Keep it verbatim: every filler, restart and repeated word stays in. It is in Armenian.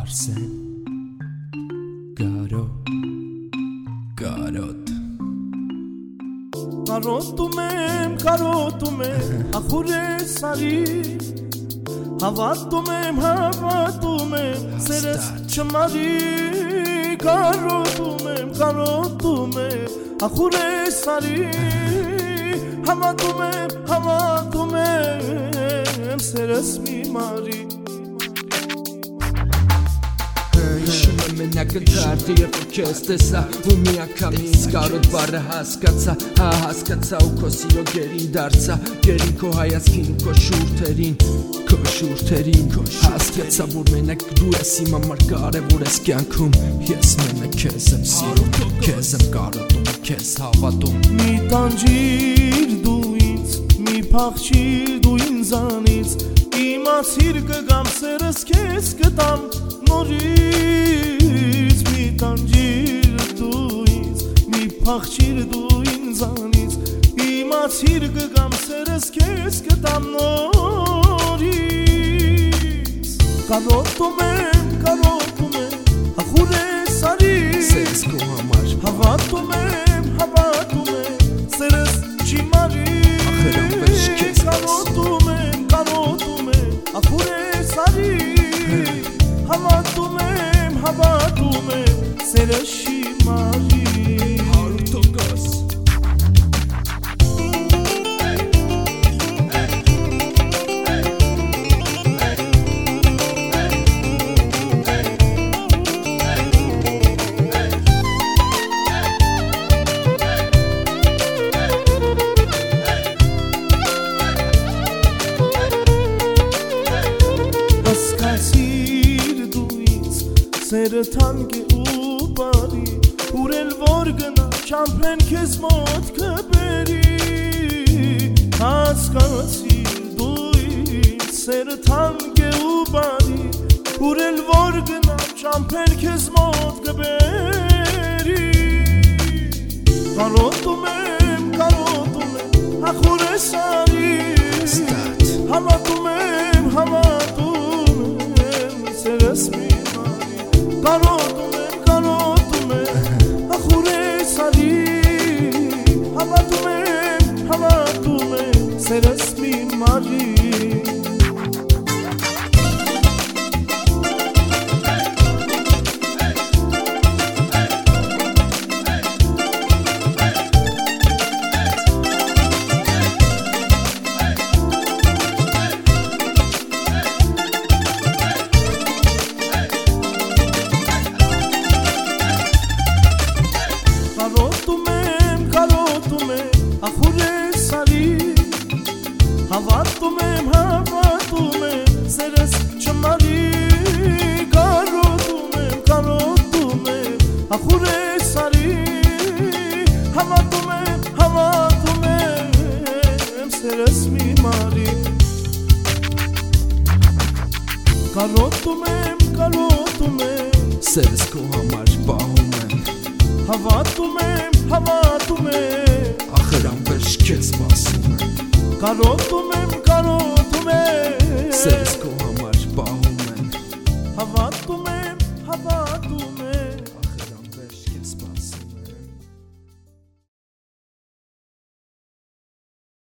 Արսեն Կարո Կարոտ Կարոտում եմ, կարոտում եմ ախուրես արի Հավատում եմ, հավատում եմ սերս չմարի Կարոտում եմ, կարոտում եմ ախուրես արի Հավատում եմ, հավատում եմ սերս մի մարի Հիշում եմ մենակ ընթարդի երբ որ քեզ տեսա ու մի անգամ ինձ կարոտ բառը հասկացա Հա հասկացա ու քո սիրո գերին դարձա Գերին քո հայացքին ու քո շուրթերին Քո շուրթերին Հասկացա որ մենակ դու ես իմ համար կարևոր ես կյանքում Ես մենակ քեզ եմ սիրում Քեզ եմ կարոտում քեզ հավատում Մի տանջիր դու ինձ Մի փախչիր դու ինձանից Իմացիր կգամ սերս քեզ կտամ նորից Մի տանջիր դու ինձ Մի փախչիր դու ինձանից Իմացիր կգամ սերս քեզ կտամ նորից Կարոտում եմ, կարոտում եմ ախուրես արի Սերս քո համար Հավատում եմ, հավատում եմ սերս չի մարի Ախր ամբեշ քեզ Կարոտում եմ, կարոտում եմ ախուրես արի Հավատում եմ, հավատում եմ սերս չի մարի Հարյուր տոկոս Սերը թանկ է ու բարի Ուրել որ գնա չամպեն քեզ մոտ կբերի Հասկացիր դու ինձ Սերը թանկ է ու բարի Ուրել որ գնա չամպեն քեզ մոտ կբերի Կարոտում եմ, կարոտում եմ ախուրես արի Հավատում եմ, հավատում եմ սերս մի Կարոտում եմ, կարոտում եմ ախուրես արի Հավատում եմ, հավատում եմ սերս մի մարի Կարոտում եմ, կարոտում եմ ախուրես արի Հավատում եմ, հավատում եմ սերս չմարի Կարոտում եմ, կարոտում եմ ախուրես արի Հավատում եմ, հավատում եմ սերս մի մարի Կարոտում եմ, կարոտում եմ Սերս քո համար պահում եմ Հավատում եմ, հավատում եմ Ախր ամբեշ քեզ սպասում եմ Կարոտում եմ, կարոտում եմ Սերս քո համար պահում եմ Հավատում եմ, հավատում